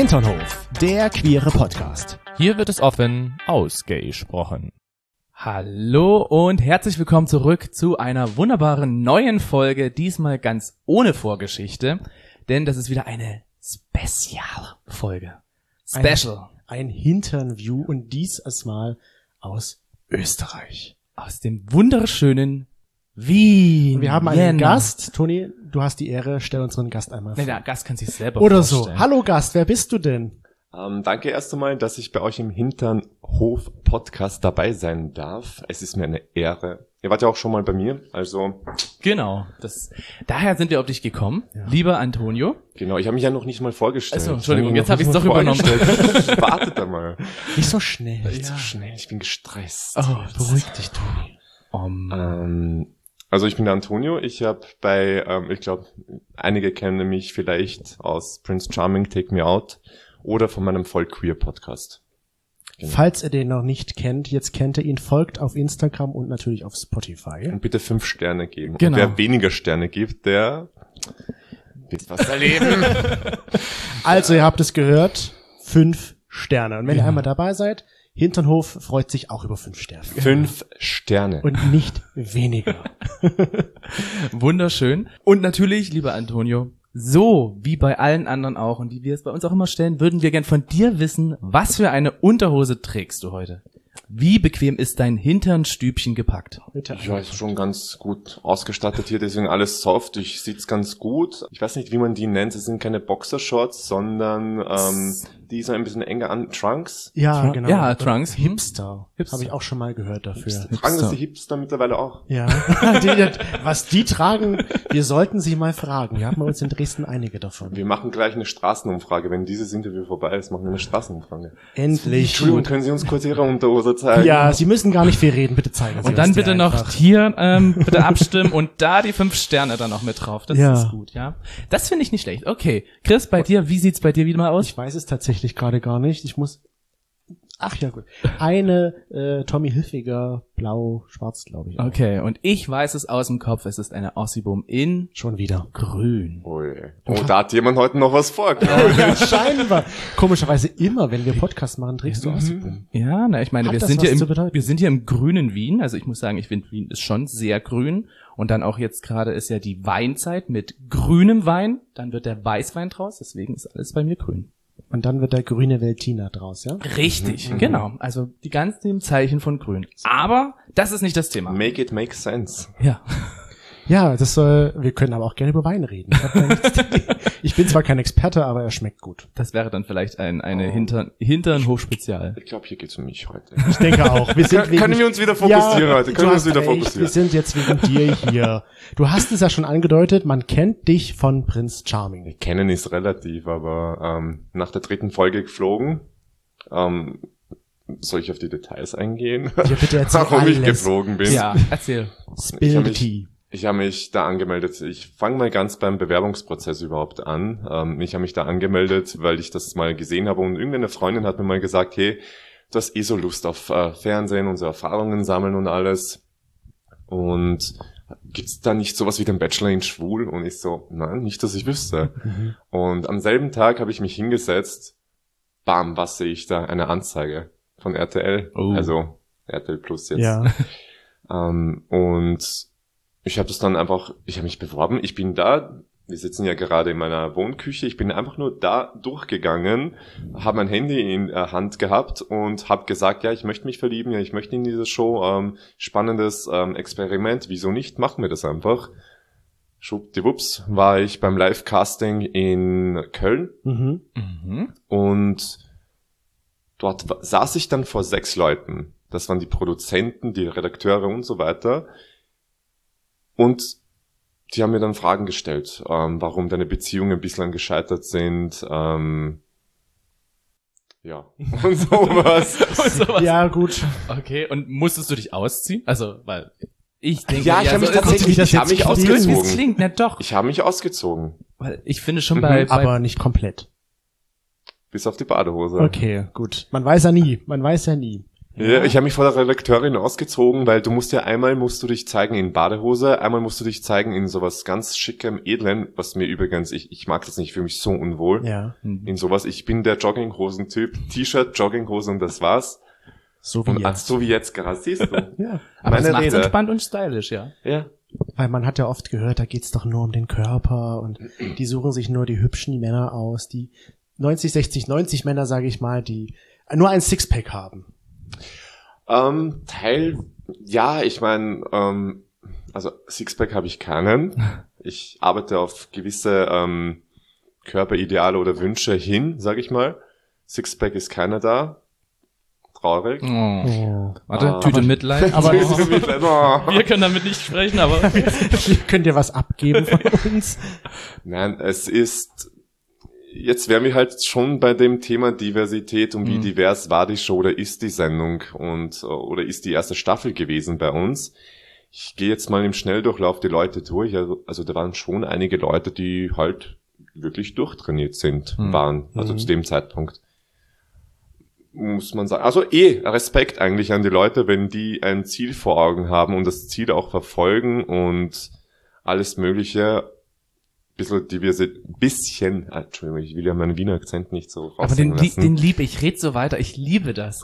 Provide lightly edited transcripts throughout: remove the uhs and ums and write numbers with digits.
Hinternhof, der queere Podcast. Hier wird es offen ausgesprochen. Hallo und herzlich willkommen zurück zu einer wunderbaren neuen Folge, diesmal ganz ohne Vorgeschichte, denn das ist wieder eine Spezialfolge. Special. Ein Hinternview und dieses Mal aus Österreich. Aus dem wunderschönen Wien. Und wir haben einen Gast. Toni, du hast die Ehre, stell unseren Gast einmal vor. Nee, der Gast kann sich selber Oder vorstellen. so. Hallo Gast, wer bist du denn? Danke erst einmal, dass ich bei euch im Hinternhof-Podcast dabei sein darf. Es ist mir eine Ehre. Ihr wart ja auch schon mal bei mir, also... Genau, daher sind wir auf dich gekommen, ja. Lieber Antonio. Genau, ich habe mich ja noch nicht mal vorgestellt. Achso, Entschuldigung, jetzt habe ich es doch übernommen. Wartet einmal. Nicht so schnell. Nicht so schnell, ich bin gestresst. Oh, beruhig dich, Toni. Also ich bin der Antonio, ich habe ich glaube, einige kennen mich vielleicht aus Prince Charming, Take Me Out oder von meinem Voll Queer Podcast. Genau. Falls ihr den noch nicht kennt, jetzt kennt ihr ihn, folgt auf Instagram und natürlich auf Spotify. Und bitte 5 Sterne geben. Genau. Und wer weniger Sterne gibt, der wird was erleben. Also ihr habt es gehört, 5 Sterne. Und wenn ihr einmal dabei seid, Hinternhof freut sich auch über 5 Sterne. 5 Sterne. Und nicht weniger. Wunderschön. Und natürlich, lieber Antonio, so wie bei allen anderen auch und wie wir es bei uns auch immer stellen, würden wir gern von dir wissen, was für eine Unterhose trägst du heute? Wie bequem ist dein Hinternstübchen gepackt? Ja, ist schon ganz gut ausgestattet hier, deswegen alles soft. Ich sitze ganz gut. Ich weiß nicht, wie man die nennt. Es sind keine Boxershorts, sondern die sind ein bisschen enger an. Trunks? Ja, genau. Ja, Trunks. Hipster. Habe ich auch schon mal gehört dafür. Tragen das die Hipster mittlerweile auch? Ja. Was die tragen, wir sollten sie mal fragen. Wir haben bei uns in Dresden einige davon. Wir machen gleich eine Straßenumfrage. Wenn dieses Interview vorbei ist, machen wir eine Straßenumfrage. Endlich. Entschuldigung, können Sie uns kurz Ihre Unterhose zeigen? Ja, Sie müssen gar nicht viel reden, bitte zeigen Sie Und dann uns die bitte einfach. noch hier bitte abstimmen und da die 5 Sterne dann noch mit drauf. Das ist gut, ja. Das finde ich nicht schlecht. Okay, Chris, bei dir, wie sieht's bei dir wieder mal aus? Ich weiß es tatsächlich gerade gar nicht. Ach ja, gut. Eine Tommy Hilfiger blau-schwarz, glaube ich. Auch. Okay, und ich weiß es aus dem Kopf, es ist eine Ossibum in Schon wieder. grün. Ui. Oh, da hat jemand heute noch was vor, glaube ich. Ja, scheinbar. Komischerweise immer, wenn wir Podcast machen, trägst du Ossibum. Ja, na, ich meine, Hat wir das sind was zu bedeuten? hier im grünen Wien. Also ich muss sagen, ich finde, Wien ist schon sehr grün. Und dann auch jetzt gerade ist ja die Weinzeit mit grünem Wein. Dann wird der Weißwein draus. Deswegen ist alles bei mir grün. Und dann wird der grüne Veltliner draus, ja? Richtig, genau. Also die ganzen Zeichen von grün. Aber das ist nicht das Thema. Make it make sense. Ja. Ja, wir können aber auch gerne über Wein reden. Ich bin zwar kein Experte, aber er schmeckt gut. Das wäre dann vielleicht eine Hinternhof-Spezial. Ich glaube, hier geht's um mich heute. Ich denke auch. Können wir uns wieder fokussieren heute? Du hast recht, wir sind jetzt wegen dir hier. Du hast es ja schon angedeutet, man kennt dich von Prince Charming. Kennen ist relativ, aber nach der 3. Folge geflogen. Soll ich auf die Details eingehen? Ja, bitte erzähl Warum ich alles. geflogen bin? Ja, erzähl. Spill the tea. Ich habe mich da angemeldet. Ich fange mal ganz beim Bewerbungsprozess überhaupt an. Ich habe mich da angemeldet, weil ich das mal gesehen habe und irgendeine Freundin hat mir mal gesagt, hey, du hast so Lust auf Fernsehen und so Erfahrungen sammeln und alles. Und gibt's da nicht sowas wie den Bachelor in Schwul? Und ich so, nein, nicht, dass ich wüsste. Und am selben Tag habe ich mich hingesetzt. Bam, was sehe ich da? Eine Anzeige von RTL. Oh. Also RTL Plus jetzt. Ja. Und ich habe mich beworben. Ich bin da, wir sitzen ja gerade in meiner Wohnküche, ich bin einfach nur da durchgegangen, habe mein Handy in der Hand gehabt und habe gesagt, ja, ich möchte mich verlieben, ja, ich möchte in diese Show, spannendes Experiment, wieso nicht, machen wir das einfach. Schwuppdiwupps war ich beim Live-Casting in Köln und dort saß ich dann vor 6 Leuten. Das waren die Produzenten, die Redakteure und so weiter. Und die haben mir dann Fragen gestellt, warum deine Beziehungen bislang gescheitert sind, ja, und sowas. Ja, gut. Okay, und musstest du dich ausziehen? Also, weil ich denke, Ja, ich habe mich so ist es tatsächlich, nicht, ich habe mich ausgezogen. Das klingt, na doch. Ich habe mich ausgezogen. Weil ich finde schon bei Aber nicht komplett. Bis auf die Badehose. Okay, gut. Man weiß ja nie. Ja, ich habe mich vor der Redakteurin ausgezogen, weil einmal musst du dich zeigen in Badehose, einmal musst du dich zeigen in sowas ganz schickem, edlen, was mir übrigens, ich mag das nicht, ich fühle mich so unwohl in sowas. Ich bin der Jogginghosen-Typ, T-Shirt, Jogginghose und das war's. So wie jetzt. So wie jetzt gerade, siehst du. Ja. Aber Meine das macht's Rede. entspannt und stylisch, ja. Ja. Weil man hat ja oft gehört, da geht's doch nur um den Körper und die suchen sich nur die hübschen Männer aus, die 90 Männer, sage ich mal, die nur ein Sixpack haben. Ich meine, also Sixpack habe ich keinen. Ich arbeite auf gewisse Körperideale oder Wünsche hin, sage ich mal. Sixpack ist keiner da. Traurig. Oh. Warte, Tüte Mitleid. Aber Wir können damit nicht sprechen, aber könnt ihr was abgeben von uns? Nein, jetzt wären wir halt schon bei dem Thema Diversität und wie divers war die Show oder ist die Sendung oder ist die erste Staffel gewesen bei uns. Ich gehe jetzt mal im Schnelldurchlauf die Leute durch. Also da waren schon einige Leute, die halt wirklich durchtrainiert waren, also zu dem Zeitpunkt. Muss man sagen. Also Respekt eigentlich an die Leute, wenn die ein Ziel vor Augen haben und das Ziel auch verfolgen und alles Mögliche. Entschuldigung, ich will ja meinen Wiener Akzent nicht so aber den liebe ich. Red so weiter. Ich liebe das.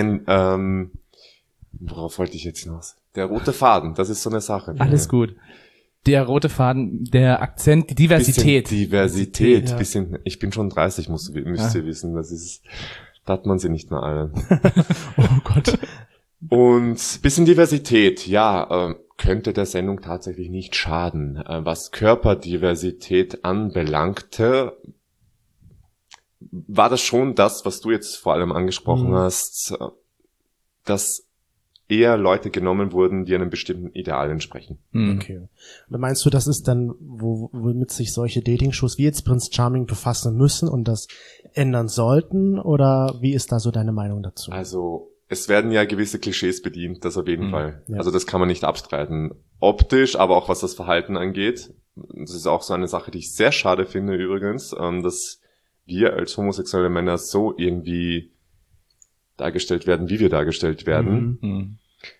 Worauf wollte ich jetzt hinaus? Der rote Faden, das ist so eine Sache. Alles gut. Der rote Faden, der Akzent, die Diversität. Diversität. Ja. Ich bin schon 30, müsst ihr wissen. Da hat man sie nicht mehr alle. Oh Gott. Und bisschen Diversität, könnte der Sendung tatsächlich nicht schaden. Was Körperdiversität anbelangte, war das schon das, was du jetzt vor allem angesprochen hast, dass eher Leute genommen wurden, die einem bestimmten Ideal entsprechen. Okay. Und meinst du, das ist dann, womit sich solche Dating-Shows wie jetzt Prince Charming befassen müssen und das ändern sollten? Oder wie ist da so deine Meinung dazu? Also, es werden ja gewisse Klischees bedient, das auf jeden Fall. Ja. Also das kann man nicht abstreiten. Optisch, aber auch was das Verhalten angeht. Das ist auch so eine Sache, die ich sehr schade finde übrigens, dass wir als homosexuelle Männer so irgendwie dargestellt werden, wie wir dargestellt werden.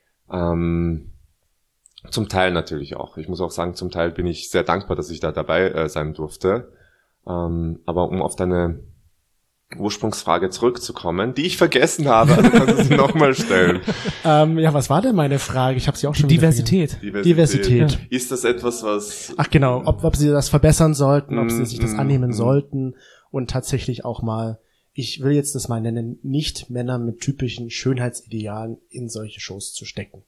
Zum Teil natürlich auch. Ich muss auch sagen, zum Teil bin ich sehr dankbar, dass ich da dabei sein durfte. Aber um auf deine Ursprungsfrage zurückzukommen, die ich vergessen habe, also kannst du sie nochmal stellen. Was war denn meine Frage? Ich habe sie auch schon wieder Diversität. Diversität. Ist das etwas, was... Ach genau, ob sie das verbessern sollten, ob sie sich das annehmen sollten und tatsächlich auch mal, ich will jetzt das mal nennen, nicht Männer mit typischen Schönheitsidealen in solche Shows zu stecken.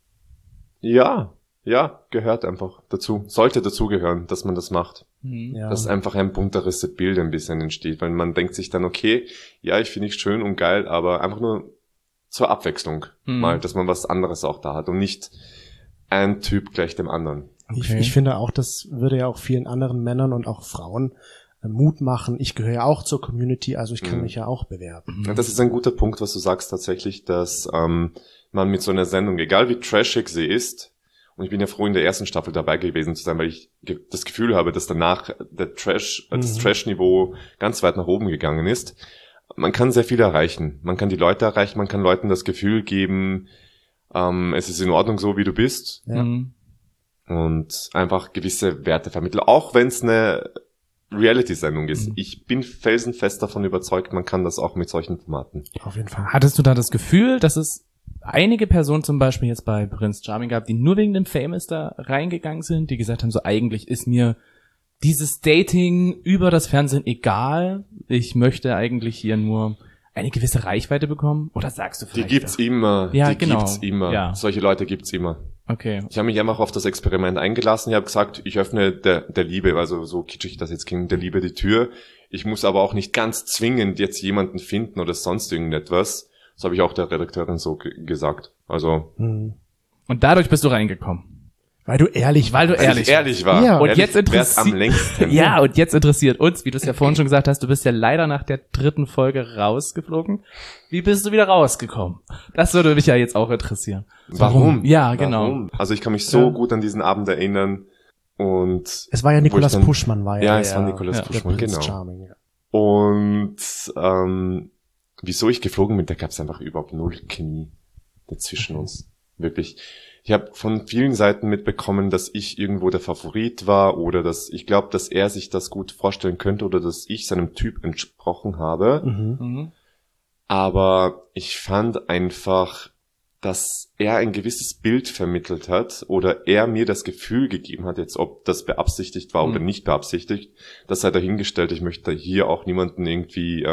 Ja, gehört einfach dazu. Sollte dazugehören, dass man das macht. Ja. Dass einfach ein bunteres Bild ein bisschen entsteht, weil man denkt sich dann, okay, ja, ich finde ich schön und geil, aber einfach nur zur Abwechslung mal, dass man was anderes auch da hat und nicht ein Typ gleich dem anderen. Okay. Ich finde auch, das würde ja auch vielen anderen Männern und auch Frauen Mut machen. Ich gehöre ja auch zur Community, also ich kann mich ja auch bewerben. Und das ist ein guter Punkt, was du sagst tatsächlich, dass man mit so einer Sendung, egal wie trashig sie ist, und ich bin ja froh, in der ersten Staffel dabei gewesen zu sein, weil ich das Gefühl habe, dass danach das Trash-Niveau ganz weit nach oben gegangen ist. Man kann sehr viel erreichen. Man kann die Leute erreichen, man kann Leuten das Gefühl geben, es ist in Ordnung so, wie du bist. Ja. Und einfach gewisse Werte vermitteln, auch wenn es eine Reality-Sendung ist. Ich bin felsenfest davon überzeugt, man kann das auch mit solchen Formaten. Auf jeden Fall. Hattest du da das Gefühl, dass es einige Personen zum Beispiel jetzt bei Prince Charming gab, die nur wegen dem Famous da reingegangen sind, die gesagt haben, so eigentlich ist mir dieses Dating über das Fernsehen egal, ich möchte eigentlich hier nur eine gewisse Reichweite bekommen? Oder sagst du vielleicht? Die gibt's immer. Ja, die genau. gibt's immer. Ja. Solche Leute gibt's immer. Okay. Ich habe mich einfach auf das Experiment eingelassen. Ich habe gesagt, ich öffne der Liebe, also so kitschig das jetzt klingt, der Liebe die Tür. Ich muss aber auch nicht ganz zwingend jetzt jemanden finden oder sonst irgendetwas. Das habe ich auch der Redakteurin so gesagt. Also Und dadurch bist du reingekommen. Weil du ehrlich Weil du weil ich ehrlich war. Ja. Und Ehrlich jetzt wär's am längsten. Ja, und jetzt interessiert uns, wie du es ja vorhin schon gesagt hast, du bist ja leider nach der 3. Folge rausgeflogen. Wie bist du wieder rausgekommen? Das würde mich ja jetzt auch interessieren. Warum? Ja, genau. Warum? Also ich kann mich so gut an diesen Abend erinnern. Und Es war ja Nikolaus Puschmann, war ja, es war Nikolaus der Puschmann, Prince genau. Charming, ja. Und wieso ich geflogen bin, da gab es einfach überhaupt null Chemie dazwischen uns. Wirklich. Ich habe von vielen Seiten mitbekommen, dass ich irgendwo der Favorit war oder dass ich glaube, dass er sich das gut vorstellen könnte oder dass ich seinem Typ entsprochen habe. Aber ich fand einfach, dass er ein gewisses Bild vermittelt hat oder er mir das Gefühl gegeben hat, jetzt ob das beabsichtigt war oder nicht beabsichtigt, das sei dahingestellt. Ich möchte hier auch niemanden irgendwie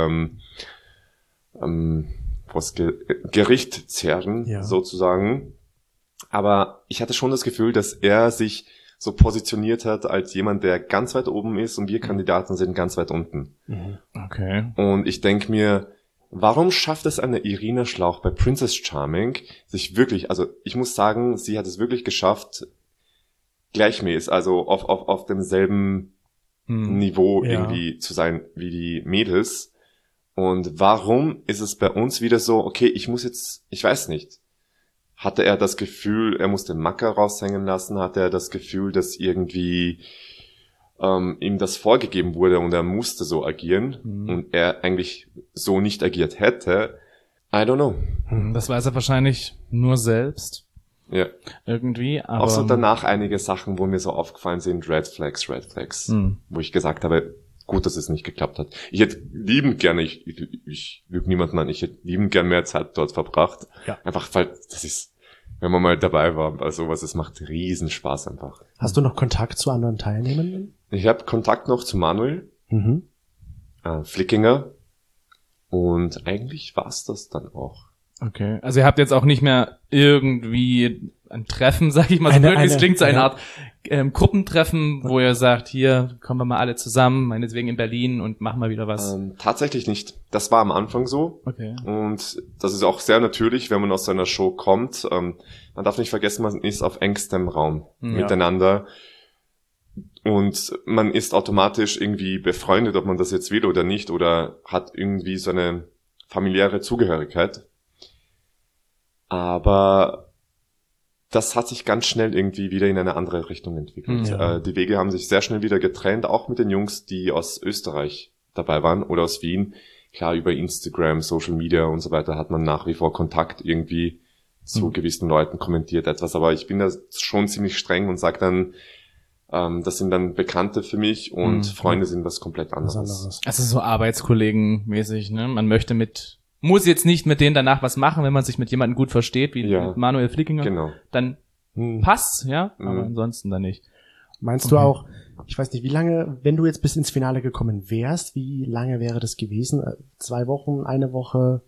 vors Gericht zerren, sozusagen. Aber ich hatte schon das Gefühl, dass er sich so positioniert hat als jemand, der ganz weit oben ist und wir Kandidaten sind ganz weit unten. Okay. Und ich denke mir, warum schafft es eine Irina Schlauch bei Princess Charming, sich wirklich, also ich muss sagen, sie hat es wirklich geschafft, gleichmäßig, also auf demselben Niveau irgendwie zu sein wie die Mädels. Und warum ist es bei uns wieder so, okay, ich weiß nicht, hatte er das Gefühl, er musste Macker raushängen lassen, hatte er das Gefühl, dass irgendwie ihm das vorgegeben wurde und er musste so agieren und er eigentlich so nicht agiert hätte. I don't know. Das weiß er wahrscheinlich nur selbst. Ja. Irgendwie, aber... Auch so danach einige Sachen, wo mir so aufgefallen sind, Red Flags, wo ich gesagt habe, gut, dass es nicht geklappt hat. Ich hätte liebend gerne, ich lüge niemanden an, ich hätte liebend gerne mehr Zeit dort verbracht. Ja. Einfach, weil das ist, wenn man mal dabei war bei sowas, es macht riesen Spaß einfach. Hast du noch Kontakt zu anderen Teilnehmenden? Ich habe Kontakt noch zu Manuel Flickinger und eigentlich war's das dann auch. Okay, also ihr habt jetzt auch nicht mehr irgendwie ein Treffen, sag ich mal, so möglichst klingt so eine Art Gruppentreffen, wo ihr sagt, hier kommen wir mal alle zusammen, meinetwegen in Berlin und machen mal wieder was. Tatsächlich nicht. Das war am Anfang so. Okay. Und das ist auch sehr natürlich, wenn man aus so einer Show kommt. Man darf nicht vergessen, man ist auf engstem Raum miteinander. Und man ist automatisch irgendwie befreundet, ob man das jetzt will oder nicht, oder hat irgendwie so eine familiäre Zugehörigkeit. Aber das hat sich ganz schnell irgendwie wieder in eine andere Richtung entwickelt. Ja. Die Wege haben sich sehr schnell wieder getrennt, auch mit den Jungs, die aus Österreich dabei waren oder aus Wien. Klar, über Instagram, Social Media und so weiter hat man nach wie vor Kontakt irgendwie zu gewissen Leuten, kommentiert etwas. Aber ich bin da schon ziemlich streng und sage dann, das sind dann Bekannte für mich und Freunde sind was komplett anderes. Also so Arbeitskollegen-mäßig, ne? Man muss jetzt nicht mit denen danach was machen, wenn man sich mit jemandem gut versteht, wie mit Manuel Flickinger. Genau. Dann passt's, ja, aber ansonsten dann nicht. Meinst du auch, ich weiß nicht, wie lange, wenn du jetzt bis ins Finale gekommen wärst, wie lange wäre das gewesen? 2 Wochen, 1 Woche?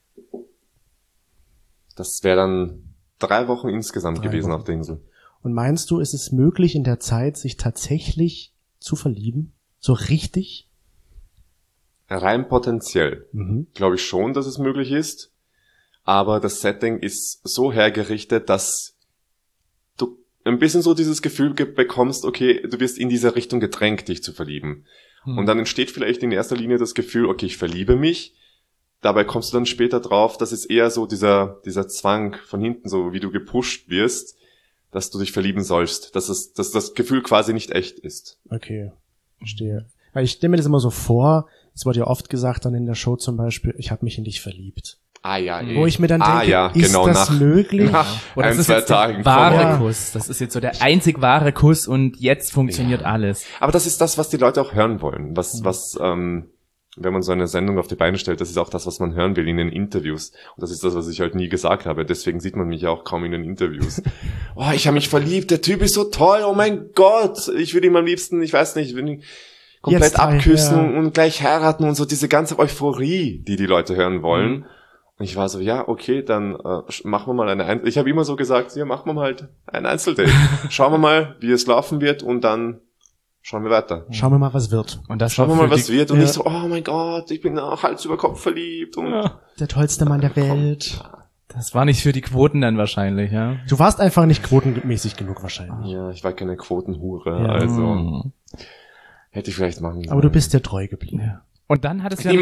Das wäre dann 3 Wochen insgesamt gewesen auf der Insel. Und meinst du, ist es möglich in der Zeit, sich tatsächlich zu verlieben? So richtig? Rein potenziell glaube ich schon, dass es möglich ist. Aber das Setting ist so hergerichtet, dass du ein bisschen so dieses Gefühl bekommst, okay, du wirst in diese Richtung gedrängt, dich zu verlieben. Und dann entsteht vielleicht in erster Linie das Gefühl, okay, ich verliebe mich. Dabei kommst du dann später drauf, dass es eher so dieser Zwang von hinten, so wie du gepusht wirst, dass du dich verlieben sollst. Dass das Gefühl quasi nicht echt ist. Okay, verstehe. Weil ich stelle mir das immer so vor, es wurde ja oft gesagt dann in der Show zum Beispiel, ich habe mich in dich verliebt. Ja. Wo ich mir dann denke, ist das möglich? Oder das ist jetzt der wahre Kuss. Das ist jetzt so der einzig wahre Kuss und jetzt funktioniert alles. Aber das ist das, was die Leute auch hören wollen. Wenn man so eine Sendung auf die Beine stellt, das ist auch das, was man hören will in den Interviews. Und das ist das, was ich halt nie gesagt habe. Deswegen sieht man mich ja auch kaum in den Interviews. Oh, ich habe mich verliebt, der Typ ist so toll, oh mein Gott. Ich würde ihn am liebsten, ich weiß nicht, will ihn komplett jetzt abküssen und gleich heiraten und so diese ganze Euphorie, die Leute hören wollen. Und ich war so, ja, okay, dann machen wir mal ich habe immer so gesagt, ja, machen wir mal halt ein Einzeldate. Schauen wir mal, wie es laufen wird und dann schauen wir weiter. Schauen wir mal, was wird. Und das schauen wir mal, was wird und nicht so, oh mein Gott, ich bin Hals über Kopf verliebt und der tollste Mann der Welt. Das war nicht für die Quoten dann wahrscheinlich, ja? Du warst einfach nicht quotenmäßig genug wahrscheinlich. Ja, ich war keine Quotenhure, also hätte ich vielleicht machen sollen. Aber du bist dir treu geblieben. Ja. Und dann hattest du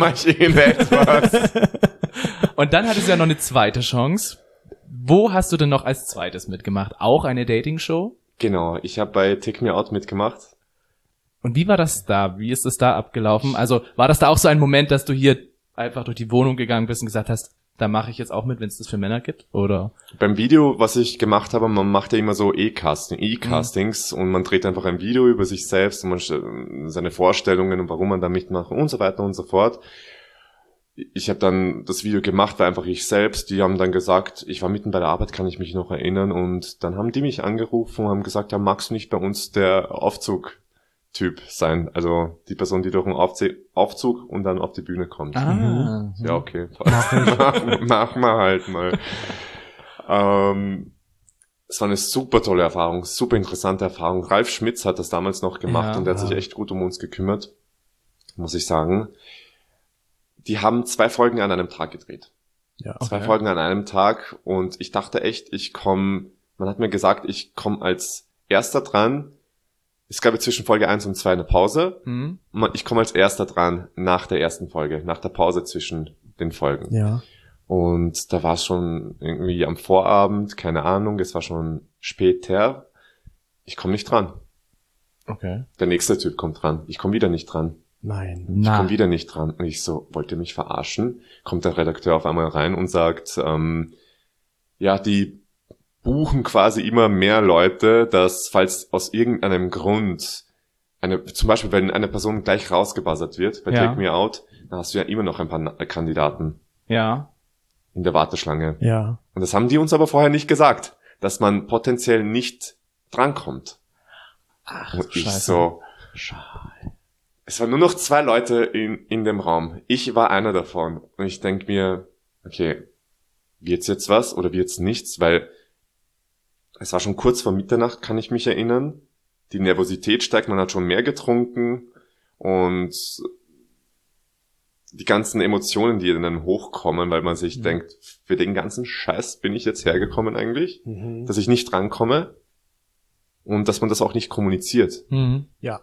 Und dann hattest du ja noch eine zweite Chance. Wo hast du denn noch als zweites mitgemacht? Auch eine Dating-Show? Genau, ich habe bei Take Me Out mitgemacht. Und wie war das da? Wie ist es da abgelaufen? Also war das da auch so ein Moment, dass du hier einfach durch die Wohnung gegangen bist und gesagt hast, da mache ich jetzt auch mit, wenn es das für Männer gibt, oder? Beim Video, was ich gemacht habe, man macht ja immer so E-Castings und man dreht einfach ein Video über sich selbst und seine Vorstellungen und warum man da mitmacht und so weiter und so fort. Ich habe dann das Video gemacht, war einfach ich selbst. Die haben dann gesagt, ich war mitten bei der Arbeit, kann ich mich noch erinnern. Und dann haben die mich angerufen und haben gesagt, ja, magst du nicht bei uns der Aufzug-Typ sein? Also die Person, die durch den Aufzug und dann auf die Bühne kommt. Ah. Ja, okay. Mach mal halt mal. Es war eine super tolle Erfahrung, super interessante Erfahrung. Ralf Schmitz hat das damals noch gemacht und der hat sich echt gut um uns gekümmert, muss ich sagen. Die haben 2 Folgen an einem Tag gedreht. Ja, okay. 2 Folgen an einem Tag und ich dachte echt, man hat mir gesagt, ich komme als Erster dran. Es gab zwischen Folge 1 und 2 eine Pause. Mhm. Ich komme als Erster dran nach der ersten Folge, nach der Pause zwischen den Folgen. Ja. Und da war es schon irgendwie am Vorabend, keine Ahnung, es war schon später. Ich komme nicht dran. Okay. Der nächste Typ kommt dran. Ich komme wieder nicht dran. Nein. Ich komme wieder nicht dran. Und ich so, wollt ihr mich verarschen? Kommt der Redakteur auf einmal rein und sagt, ja, die buchen quasi immer mehr Leute, dass falls aus irgendeinem Grund zum Beispiel, wenn eine Person gleich rausgebuzzert wird bei Take Me Out, dann hast du ja immer noch ein paar Kandidaten. Ja. In der Warteschlange. Ja. Und das haben die uns aber vorher nicht gesagt, dass man potenziell nicht drankommt. Ach, und ich Scheiße. so, Schade. es waren nur noch 2 Leute in dem Raum. Ich war einer davon. Und ich denk mir, okay, wird's jetzt was oder wird's nichts? Weil es war schon kurz vor Mitternacht, kann ich mich erinnern. Die Nervosität steigt, man hat schon mehr getrunken. Und die ganzen Emotionen, die dann hochkommen, weil man sich denkt, für den ganzen Scheiß bin ich jetzt hergekommen eigentlich, dass ich nicht drankomme und dass man das auch nicht kommuniziert. Mhm. Ja.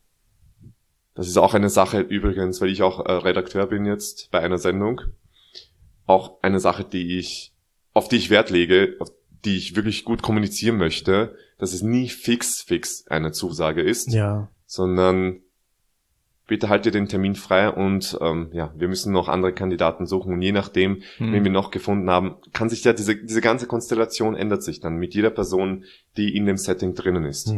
Das ist auch eine Sache übrigens, weil ich auch Redakteur bin jetzt bei einer Sendung, auch eine Sache, auf die ich Wert lege, auf die ich wirklich gut kommunizieren möchte, dass es nie fix eine Zusage ist, sondern bitte halt dir den Termin frei und wir müssen noch andere Kandidaten suchen und je nachdem, wen wir noch gefunden haben, kann sich ja diese ganze Konstellation ändert sich dann mit jeder Person, die in dem Setting drinnen ist.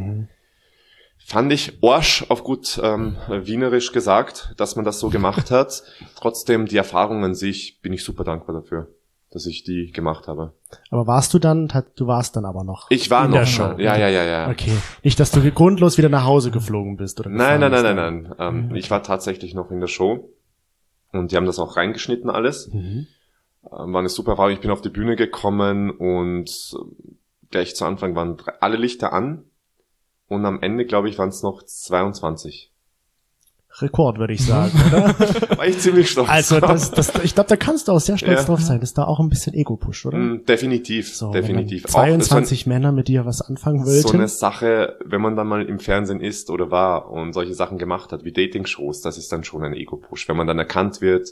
Fand ich Arsch auf gut wienerisch gesagt, dass man das so gemacht hat. Trotzdem, die Erfahrung an sich, bin ich super dankbar dafür, dass ich die gemacht habe. Aber warst du warst dann aber noch. Ich war in noch der Show. Ja. Okay. Nicht, dass du grundlos wieder nach Hause geflogen bist, oder? Nein. Ich war tatsächlich noch in der Show. Und die haben das auch reingeschnitten alles. War eine super Erfahrung. Ich bin auf die Bühne gekommen und gleich zu Anfang waren alle Lichter an. Und am Ende, glaube ich, waren es noch 22. Rekord, würde ich sagen, oder? War ich ziemlich stolz. Also ich glaube, da kannst du auch sehr stolz drauf sein. Das ist da auch ein bisschen Ego-Push, oder? Definitiv, so, definitiv. 22 Männer mit dir was anfangen wollten. So eine Sache, wenn man dann mal im Fernsehen ist oder war und solche Sachen gemacht hat, wie Dating-Shows, das ist dann schon ein Ego-Push. Wenn man dann erkannt wird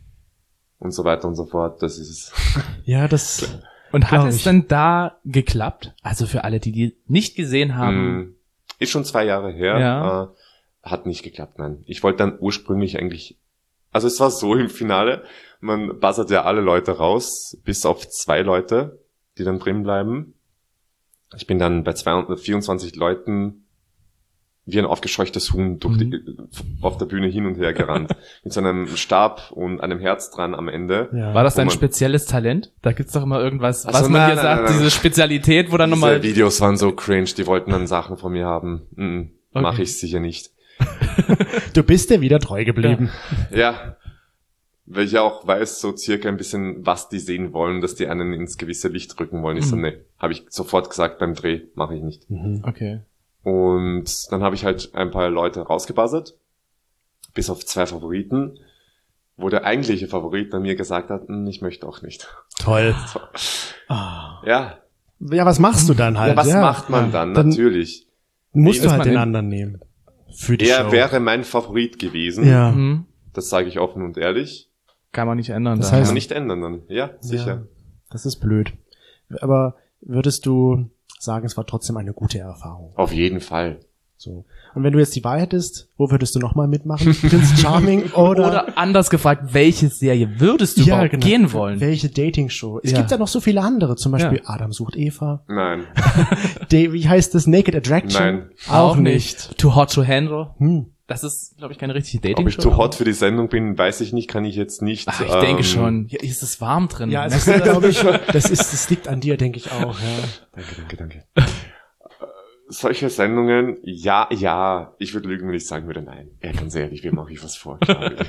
und so weiter und so fort, das ist es. Ja, das... Und hat es dann da geklappt? Also für alle, die nicht gesehen haben. Ist schon 2 Jahre her. Ja. Hat nicht geklappt, nein. Ich wollte dann ursprünglich also es war so im Finale, man buzzert ja alle Leute raus, bis auf 2 Leute, die dann drin bleiben. Ich bin dann bei 24 Leuten wie ein aufgescheuchtes Huhn auf der Bühne hin und her gerannt. Mit so einem Stab und einem Herz dran am Ende. Ja. War das dein spezielles Talent? Da gibt's doch immer irgendwas, also, was man dir sagt, diese Spezialität, wo dann nochmal... Diese Videos waren so cringe, die wollten dann Sachen von mir haben. Mache ich sicher nicht. Du bist dir wieder treu geblieben. Ja. Weil ich ja auch weiß, so circa ein bisschen, was die sehen wollen, dass die einen ins gewisse Licht rücken wollen. Ich so, nee, habe ich sofort gesagt beim Dreh, mache ich nicht. Okay. Und dann habe ich halt ein paar Leute rausgebuzzert, bis auf 2 Favoriten, wo der eigentliche Favorit dann mir gesagt hat, ich möchte auch nicht. Toll. So. Ja. Ja, was machst du dann halt? Ja, was macht man dann? Natürlich. Musst du halt den anderen nehmen. Für die Er Show. wäre mein Favorit gewesen. Ja. Das sage ich offen und ehrlich. Kann man nicht ändern. Das dann. heißt- Kann man nicht ändern dann. Ja, sicher. Ja, das ist blöd. Aber würdest du sagen, es war trotzdem eine gute Erfahrung? Auf jeden Fall. So. Und wenn du jetzt die Wahl hättest, wo würdest du nochmal mitmachen? Prince Charming oder anders gefragt, welche Serie würdest du überhaupt gehen wollen? Welche Dating-Show? Es gibt ja noch so viele andere, zum Beispiel Adam sucht Eva. Nein. Wie heißt das? Naked Attraction? Nein. Auch nicht. Too Hot to Handle? Hm. Das ist, glaube ich, keine richtige Dating-Show. Ob ich zu hot für die Sendung bin, weiß ich nicht, kann ich jetzt nicht. Ach, ich denke schon. Hier ist es warm drin. Ja, das glaube ich. Das liegt an dir, denke ich auch. Ja. Danke. Solche Sendungen, ja. Ich würde lügen, wenn ich sagen würde, nein. Ganz ehrlich, wem mache ich was vor?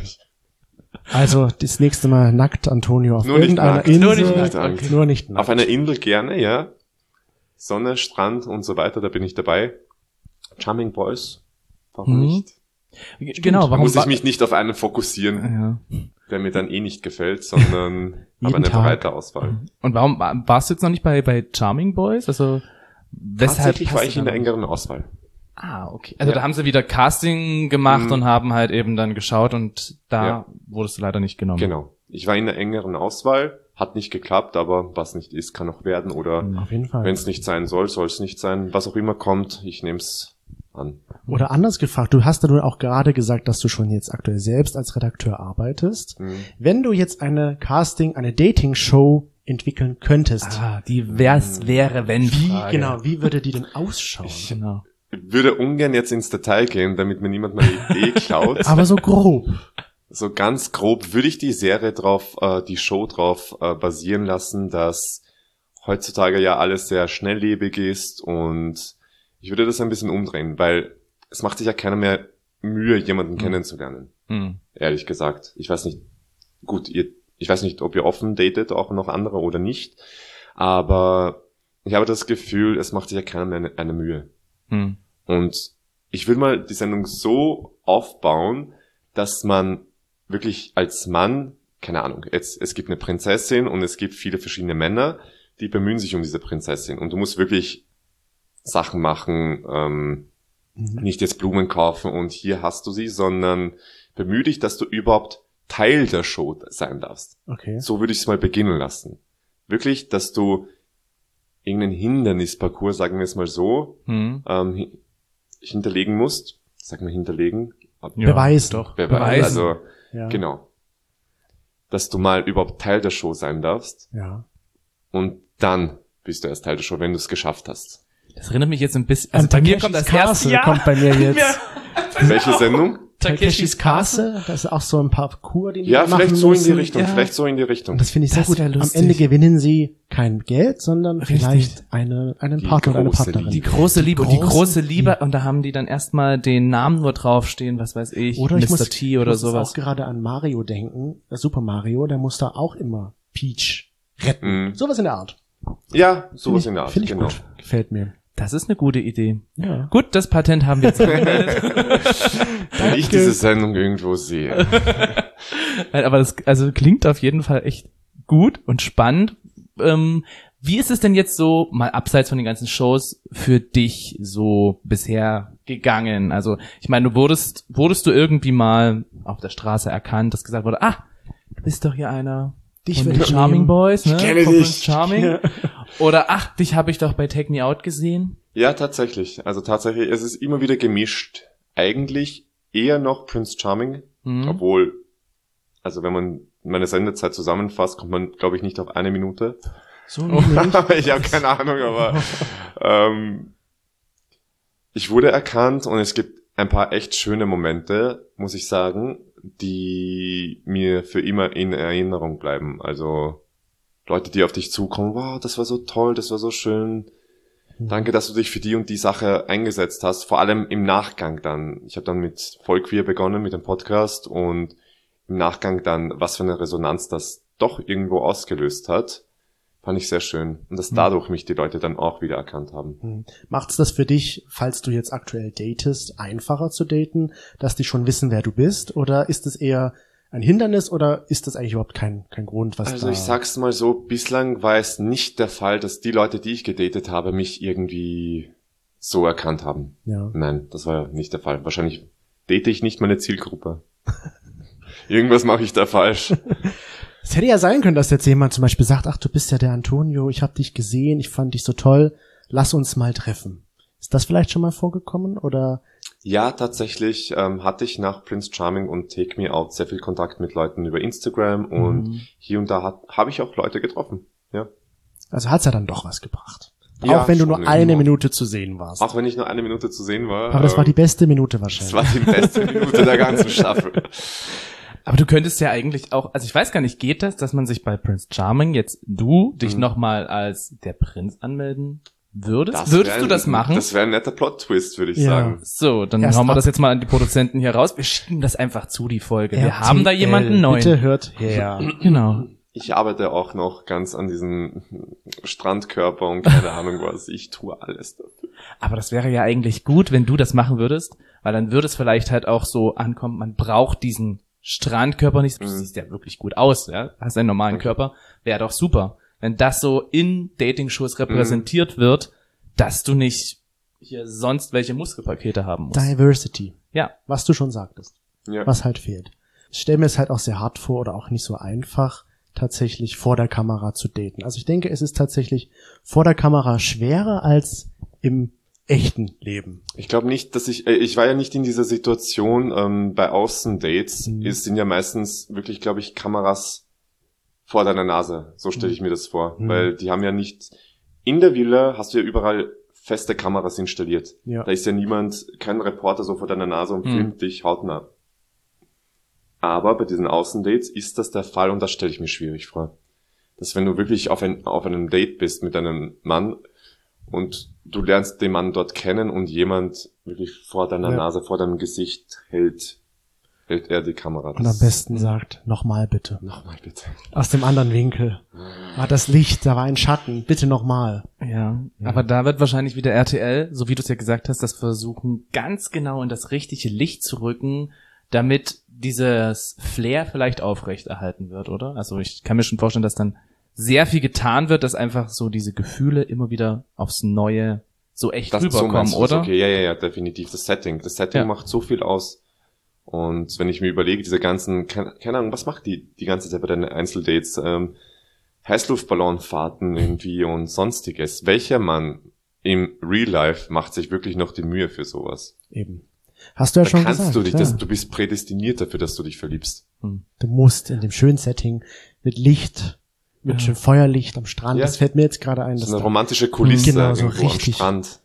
Also, das nächste Mal nackt, Antonio, auf Nur nicht irgendeiner nackt. Insel. Nur nicht nackt. Okay. Nur nicht nackt. Auf einer Insel gerne, ja. Sonne, Strand und so weiter, da bin ich dabei. Charming Boys, warum nicht? Genau, warum muss ich mich nicht auf einen fokussieren, der mir dann nicht gefällt, sondern habe eine breite Auswahl. Und warum warst du jetzt noch nicht bei Charming Boys? Also weshalb Tatsächlich war ich in der engeren Auswahl. Ah, okay. Also da haben sie wieder Casting gemacht und haben halt eben dann geschaut und da wurdest du leider nicht genommen. Genau. Ich war in der engeren Auswahl, hat nicht geklappt, aber was nicht ist, kann noch werden oder auf jeden Fall. Wenn es nicht sein soll, soll es nicht sein. Was auch immer kommt, ich nehme es an. Oder anders gefragt, du hast ja nun auch gerade gesagt, dass du schon jetzt aktuell selbst als Redakteur arbeitest. Wenn du jetzt eine Dating-Show entwickeln könntest. Die wäre, wenn Frage. Wie würde die denn ausschauen? Ich würde ungern jetzt ins Detail gehen, damit mir niemand meine Idee klaut. Aber so grob. So ganz grob würde ich die Show drauf basieren lassen, dass heutzutage ja alles sehr schnelllebig ist und ich würde das ein bisschen umdrehen, weil es macht sich ja keiner mehr Mühe, jemanden kennenzulernen. Ehrlich gesagt. Ich weiß nicht, ich weiß nicht, ob ihr offen datet, auch noch andere oder nicht, aber ich habe das Gefühl, es macht sich ja keiner mehr eine Mühe. Und ich will mal die Sendung so aufbauen, dass man wirklich als Mann, keine Ahnung, es gibt eine Prinzessin und es gibt viele verschiedene Männer, die bemühen sich um diese Prinzessin und du musst wirklich Sachen machen, nicht jetzt Blumen kaufen und hier hast du sie, sondern bemühe dich, dass du überhaupt Teil der Show sein darfst. Okay. So würde ich es mal beginnen lassen. Wirklich, dass du irgendeinen Hindernisparcours, sagen wir es mal so, hinterlegen musst. Sag mal hinterlegen. Beweis. Also, genau. Dass du mal überhaupt Teil der Show sein darfst. Ja. Und dann bist du erst Teil der Show, wenn du es geschafft hast. Das erinnert mich jetzt ein bisschen, also bei mir kommt das erste. Kommt bei mir jetzt. Welche Sendung? Takeshis Castle, das ist auch so ein Parcours, den die machen vielleicht so müssen. in die Richtung. Und das finde ich sehr gut. Am Ende gewinnen sie kein Geld, sondern vielleicht einen Partner oder eine Partnerin. Die große Liebe. Und da haben die dann erstmal den Namen nur draufstehen, was weiß ich, oder Mr. T oder sowas. Ich muss auch gerade an Mario denken, Super Mario, der muss da auch immer Peach retten. Sowas in der Art. Ja, sowas in der Art. Finde ich gut. Gefällt mir. Das ist eine gute Idee. Ja. Gut, das Patent haben wir jetzt angemeldet. Wenn ich diese Sendung irgendwo sehe. Aber das klingt auf jeden Fall echt gut und spannend. Wie ist es denn jetzt so, mal abseits von den ganzen Shows, für dich so bisher gegangen? Also, ich meine, wurdest du irgendwie mal auf der Straße erkannt, dass gesagt wurde, du bist doch hier einer von den Charming Boys, ne? Ich kenne dich. Charming. Ja. Oder, dich habe ich doch bei Take Me Out gesehen. Ja, tatsächlich. Also tatsächlich, es ist immer wieder gemischt. Eigentlich eher noch Prince Charming, obwohl, also wenn man meine Sendezeit zusammenfasst, kommt man, glaube ich, nicht auf 1 Minute. So ich habe keine Ahnung, aber ich wurde erkannt und es gibt ein paar echt schöne Momente, muss ich sagen, die mir für immer in Erinnerung bleiben. Also Leute, die auf dich zukommen, wow, das war so toll, das war so schön. Danke, dass du dich für die und die Sache eingesetzt hast. Vor allem im Nachgang dann. Ich habe dann mit Vollqueer begonnen, mit dem Podcast und im Nachgang dann, was für eine Resonanz das doch irgendwo ausgelöst hat, fand ich sehr schön. Und dass dadurch mich die Leute dann auch wieder erkannt haben. Macht's das für dich, falls du jetzt aktuell datest, einfacher zu daten, dass die schon wissen, wer du bist? Oder ist es eher ein Hindernis oder ist das eigentlich überhaupt kein Grund, was Also ich sag's mal so, bislang war es nicht der Fall, dass die Leute, die ich gedatet habe, mich irgendwie so erkannt haben. Ja. Nein, das war nicht der Fall. Wahrscheinlich date ich nicht meine Zielgruppe. Irgendwas mache ich da falsch. Es hätte ja sein können, dass jetzt jemand zum Beispiel sagt, du bist ja der Antonio, ich habe dich gesehen, ich fand dich so toll, lass uns mal treffen. Ist das vielleicht schon mal vorgekommen oder? Ja, tatsächlich hatte ich nach Prince Charming und Take Me Out sehr viel Kontakt mit Leuten über Instagram und hier und da habe ich auch Leute getroffen. Ja. Also hat's ja dann doch was gebracht. Ja, auch wenn du nur schon eine irgendwo. Minute zu sehen warst. Auch wenn ich nur eine Minute zu sehen war. Aber das war die beste Minute wahrscheinlich. Das war die beste Minute der ganzen Staffel. Aber du könntest ja eigentlich auch, also ich weiß gar nicht, geht das, dass man sich bei Prince Charming jetzt dich nochmal als der Prinz anmelden würdest? Würdest du das machen? Das wäre ein netter Plot-Twist, würde ich Ja. sagen. So, dann Erst hauen wir ab. das jetzt mal an die Produzenten hier raus. Wir schieben das einfach zu, die Folge. Wir RTL, haben da jemanden neuen. Bitte hört her. Genau. Ich arbeite auch noch ganz an diesem Strandkörper und keine Ahnung was. Ich tue alles dafür. Aber das wäre ja eigentlich gut, wenn du das machen würdest, weil dann würde es vielleicht halt auch so ankommen, man braucht diesen Strandkörper nicht. Du siehst ja wirklich gut aus, ja? Hast einen normalen Körper. Wäre doch super, wenn das so in Dating-Shows repräsentiert wird, dass du nicht hier sonst welche Muskelpakete haben musst. Diversity. Ja. Was du schon sagtest. Ja. Was halt fehlt. Ich stelle mir es halt auch sehr hart vor oder auch nicht so einfach, tatsächlich vor der Kamera zu daten. Also ich denke, es ist tatsächlich vor der Kamera schwerer als im echten Leben. Ich glaube nicht, dass ich war ja nicht in dieser Situation bei Außendates. Es sind ja meistens wirklich, glaube ich, Kameras vor deiner Nase. So stelle ich mir das vor. Weil die haben ja nicht, in der Villa hast du ja überall feste Kameras installiert. Ja. Da ist ja kein Reporter so vor deiner Nase und filmt dich hautnah. Aber bei diesen Außendates ist das der Fall und das stelle ich mir schwierig vor. Dass wenn du wirklich auf einem Date bist mit einem Mann und du lernst den Mann dort kennen und jemand wirklich vor deiner Nase, vor deinem Gesicht hält er die Kamera. Und am besten sagt, nochmal bitte. Nochmal bitte. Aus dem anderen Winkel. War das Licht, da war ein Schatten. Bitte nochmal. Ja, aber da wird wahrscheinlich wieder RTL, so wie du es ja gesagt hast, das versuchen, ganz genau in das richtige Licht zu rücken, damit dieses Flair vielleicht aufrechterhalten wird, oder? Also ich kann mir schon vorstellen, dass dann sehr viel getan wird, dass einfach so diese Gefühle immer wieder aufs Neue so echt rüberkommen, so oder? Okay, ja, definitiv. Das Setting macht so viel aus. Und wenn ich mir überlege, diese ganzen, keine Ahnung, was macht die ganze Zeit bei deinen Einzeldates? Heißluftballonfahrten irgendwie und sonstiges. Welcher Mann im Real Life macht sich wirklich noch die Mühe für sowas? Eben. Hast du ja schon kannst gesagt. du dich, ja. du bist prädestiniert dafür, dass du dich verliebst. Du musst in dem schönen Setting mit Licht, mit schön Feuerlicht am Strand. Ja. Das fällt mir jetzt gerade ein. So eine romantische Kulisse Genau, so irgendwo richtig. am Strand.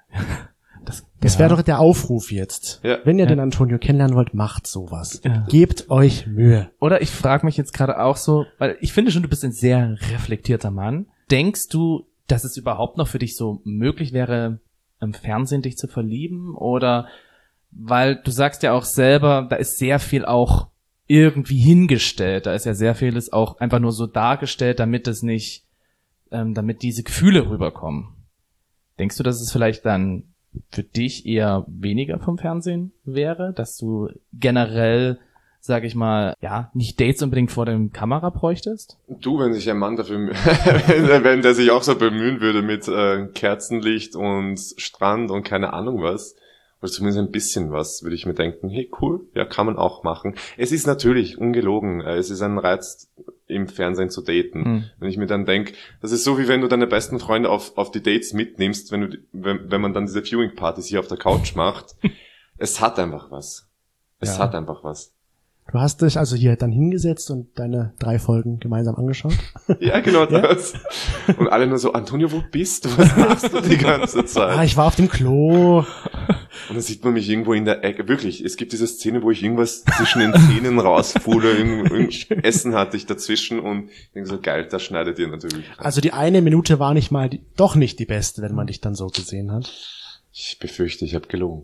Das wäre doch der Aufruf jetzt. Ja. Wenn ihr den Antonio kennenlernen wollt, macht sowas. Ja. Gebt euch Mühe. Oder ich frage mich jetzt gerade auch so, weil ich finde schon, du bist ein sehr reflektierter Mann. Denkst du, dass es überhaupt noch für dich so möglich wäre, im Fernsehen dich zu verlieben? Oder weil du sagst ja auch selber, da ist sehr viel auch irgendwie hingestellt. Da ist ja sehr vieles auch einfach nur so dargestellt, damit es nicht, damit diese Gefühle rüberkommen. Denkst du, dass es vielleicht dann für dich eher weniger vom Fernsehen wäre, dass du generell, sag ich mal, ja, nicht Dates unbedingt vor der Kamera bräuchtest? Du, wenn sich ein Mann dafür, wenn der sich auch so bemühen würde mit Kerzenlicht und Strand und keine Ahnung was, oder zumindest ein bisschen was, würde ich mir denken, hey, cool, ja, kann man auch machen. Es ist natürlich ungelogen, es ist ein Reiz, im Fernsehen zu daten. Wenn ich mir dann denke, das ist so, wie wenn du deine besten Freunde auf die Dates mitnimmst, wenn man dann diese Viewing-Partys hier auf der Couch macht. Es hat einfach was. Es hat einfach was. Du hast dich also hier dann hingesetzt und deine 3 Folgen gemeinsam angeschaut? Ja, genau das. Und alle nur so, Antonio, wo bist du? Was machst du die ganze Zeit? Ich war auf dem Klo. Und dann sieht man mich irgendwo in der Ecke. Wirklich, es gibt diese Szene, wo ich irgendwas zwischen den Zähnen rausfuhle. Essen hatte ich dazwischen und ich denke so, geil, das schneidet ihr natürlich rein. Also die eine Minute war doch nicht die beste, wenn man dich dann so gesehen hat. Ich befürchte, ich habe gelogen.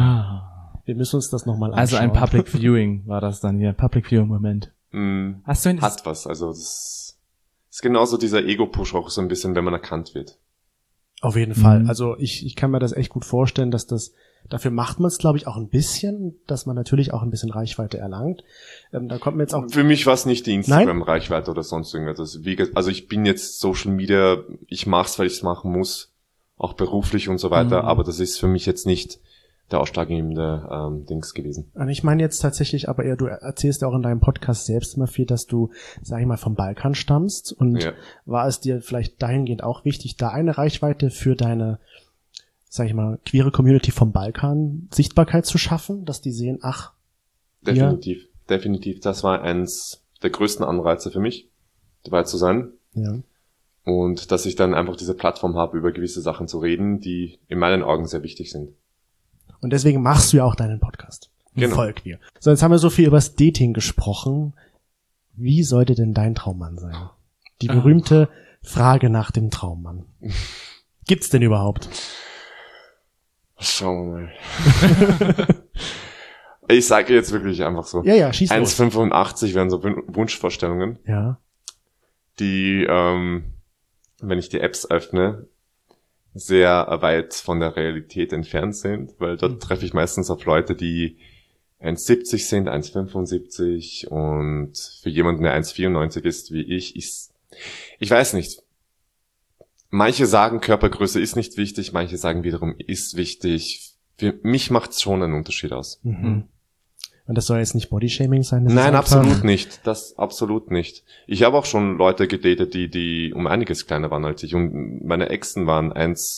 Wir müssen uns das nochmal anschauen. Also ein Public Viewing war das dann hier, Public Viewing Moment. Hast du Hat was, also das ist genauso dieser Ego-Push auch so ein bisschen, wenn man erkannt wird. Auf jeden Fall. Also ich kann mir das echt gut vorstellen, dass dafür macht man es, glaube ich, auch ein bisschen, dass man natürlich auch ein bisschen Reichweite erlangt. Da kommt mir jetzt auch... Für mich war es nicht die Instagram-Reichweite oder sonst irgendwas. Also ich bin jetzt Social Media, ich mach's, weil ich es machen muss, auch beruflich und so weiter, aber das ist für mich jetzt nicht der ausschlaggebende Dings gewesen. Und ich meine jetzt tatsächlich aber eher, du erzählst ja auch in deinem Podcast selbst immer viel, dass du, sag ich mal, vom Balkan stammst und war es dir vielleicht dahingehend auch wichtig, da eine Reichweite für deine sag ich mal, queere Community vom Balkan Sichtbarkeit zu schaffen, dass die sehen, ach, Definitiv. Das war eins der größten Anreize für mich, dabei zu sein. ja. Und dass ich dann einfach diese Plattform habe, über gewisse Sachen zu reden, die in meinen Augen sehr wichtig sind. Und deswegen machst du ja auch deinen Podcast. Genau. Voll queer. So, jetzt haben wir so viel über das Dating gesprochen. Wie sollte denn dein Traummann sein? Die berühmte Frage nach dem Traummann. Gibt's denn überhaupt? Schauen wir mal. Ich sage jetzt wirklich einfach so. Ja, schieß los. 1,85 wären so Wunschvorstellungen, Ja. die, wenn ich die Apps öffne, sehr weit von der Realität entfernt sind, weil dort treffe ich meistens auf Leute, die 1,70 sind, 1,75 und für jemanden, der 1,94 ist wie ich weiß nicht. Manche sagen, Körpergröße ist nicht wichtig, manche sagen wiederum, ist wichtig. Für mich macht es schon einen Unterschied aus. Mhm. Und das soll jetzt nicht Bodyshaming sein? Das Nein, ist einfach- absolut nicht. Das absolut nicht. Ich habe auch schon Leute gedatet, die um einiges kleiner waren als ich. Und meine Exen waren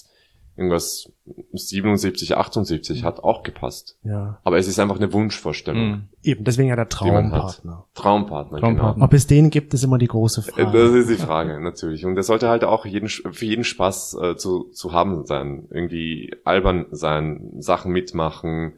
77, 78, hat auch gepasst. Ja. Aber es ist einfach eine Wunschvorstellung. Mhm. Eben, deswegen ja der Die man hat. Traumpartner. Traumpartner, Traumpartner. genau. Ob es den gibt, ist immer die große Frage. Das ist die Frage, natürlich. Und der sollte halt auch für jeden Spaß zu haben sein. Irgendwie albern sein, Sachen mitmachen,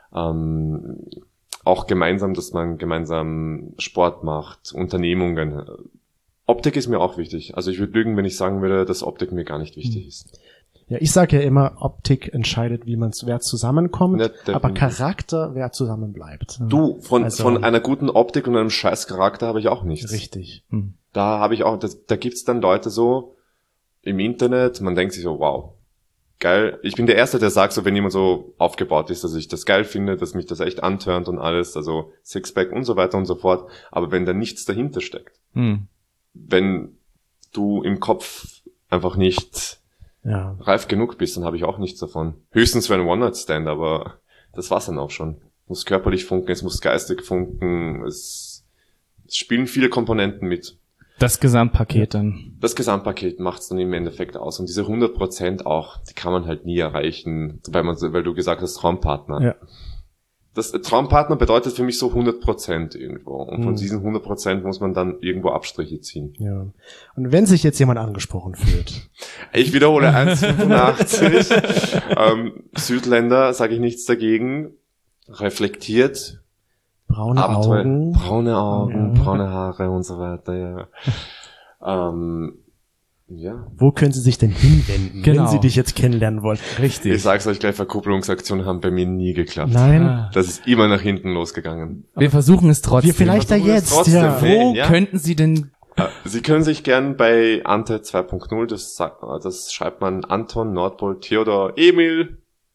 auch gemeinsam, dass man gemeinsam Sport macht, Unternehmungen. Optik ist mir auch wichtig. Also ich würde lügen, wenn ich sagen würde, dass Optik mir gar nicht wichtig ist. Ja, ich sage ja immer, Optik entscheidet, wer zusammenkommt, Ja, definitiv. aber Charakter, wer zusammen bleibt. Du, von Also- einer guten Optik und einem scheiß Charakter habe ich auch nichts. Richtig. Mhm. Da habe ich auch, da gibt's dann Leute so im Internet, man denkt sich so, wow, geil. Ich bin der Erste, der sagt so, wenn jemand so aufgebaut ist, dass ich das geil finde, dass mich das echt antörnt und alles, also Sixpack und so weiter und so fort. Aber wenn da nichts dahinter steckt, Mhm. wenn du im Kopf einfach nicht Ja. reif genug bist, dann habe ich auch nichts davon. Höchstens für einen One-Night-Stand, aber das war's dann auch schon. Es muss körperlich funken, es muss geistig funken, es spielen viele Komponenten mit. Das Gesamtpaket dann. Das Gesamtpaket macht's dann im Endeffekt aus. Und diese 100% auch, die kann man halt nie erreichen, weil du gesagt hast, Traumpartner. Ja. Das Traumpartner bedeutet für mich so 100% irgendwo. Und von Mhm. diesen 100% muss man dann irgendwo Abstriche ziehen. Ja. Und wenn sich jetzt jemand angesprochen fühlt, Ich wiederhole 1,85. Südländer, sage ich nichts dagegen. Reflektiert. braune Abenteuer. Augen, Braune Augen, Ja. braune Haare und so weiter, ja. Ja. wo können sie sich denn hinwenden, Genau. wenn sie dich jetzt kennenlernen wollen? Richtig. Ich sag's euch gleich, Verkupplungsaktionen haben bei mir nie geklappt. Nein, Ah. Das ist immer nach hinten losgegangen. Wir versuchen es trotzdem. wir vielleicht da versuchen es jetzt, trotzdem. ja. Wo Ja. könnten Sie denn... Sie können sich gern bei Ante 2.0, das schreibt man Anton, Nordpol, Theodor, Emil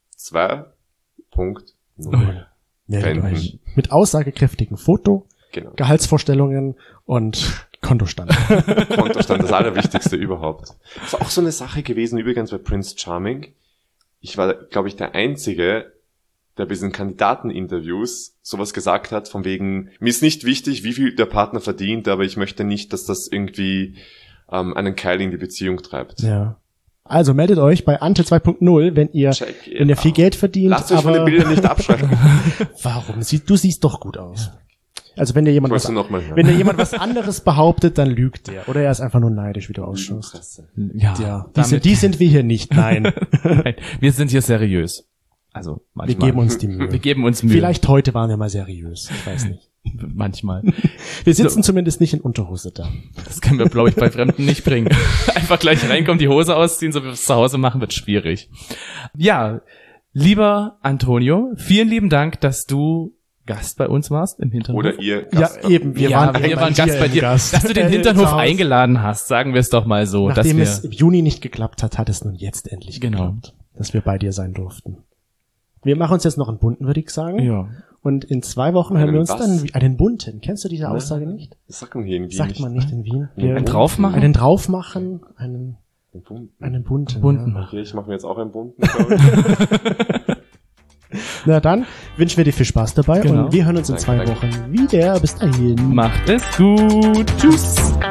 2.0. Meldet Wenden. euch. Mit aussagekräftigen Foto, Genau. Gehaltsvorstellungen und Kontostand. Kontostand, das Allerwichtigste überhaupt. Das ist auch so eine Sache gewesen, übrigens bei Prince Charming. Ich war, glaube ich, der Einzige, der bei diesen Kandidateninterviews sowas gesagt hat, von wegen, mir ist nicht wichtig, wie viel der Partner verdient, aber ich möchte nicht, dass das irgendwie einen Keil in die Beziehung treibt. Ja. Also meldet euch bei Ante 2.0, wenn ihr viel Geld verdient, Lasst euch von den aber Bildern nicht abschrecken. warum? Du siehst doch gut aus. Also wenn dir jemand Wolltest du noch mal hören? wenn dir jemand was anderes behauptet, dann lügt der. Oder er ist einfach nur neidisch, wie du ausschaust. Fresse. Ja, damit- die sind wir hier nicht. Nein, Nein, wir sind hier seriös. Also wir manchmal. geben uns die Mühe. Wir geben uns Mühe. Vielleicht heute waren wir mal seriös. Ich weiß nicht. Manchmal. Wir sitzen zumindest nicht in Unterhose da. Das können wir, glaube ich, bei Fremden nicht bringen. Einfach gleich reinkommen, die Hose ausziehen, so wie wir es zu Hause machen, wird schwierig. Ja, lieber Antonio, vielen lieben Dank, dass du Gast bei uns warst im Hinternhof. Oder ihr Ja, Gast. eben. Wir waren waren Gast hier bei im dir. Gast. Dass du den Zu Hinternhof Hause. eingeladen hast, sagen wir es doch mal so. Nachdem dass es im Juni nicht geklappt hat, hat es nun jetzt endlich Genau. geklappt, dass wir bei dir sein durften. Wir machen uns jetzt noch einen bunten, würde ich sagen. ja. Und in 2 Wochen hören Einen wir uns was? dann einen bunten. Kennst du diese Aussage nicht? Das sagt man hier in Wien Sagt nicht. man nicht in Wien. Einen Ein Draufmachen? Einen draufmachen, einen Einen bunten. Bunten Ja. machen. Okay, ich mache mir jetzt auch einen bunten, glaube ich. Na dann wünschen wir dir viel Spaß dabei Genau. und wir hören uns in Danke, 2 Wochen wieder. Bis dahin. Macht es gut. Tschüss.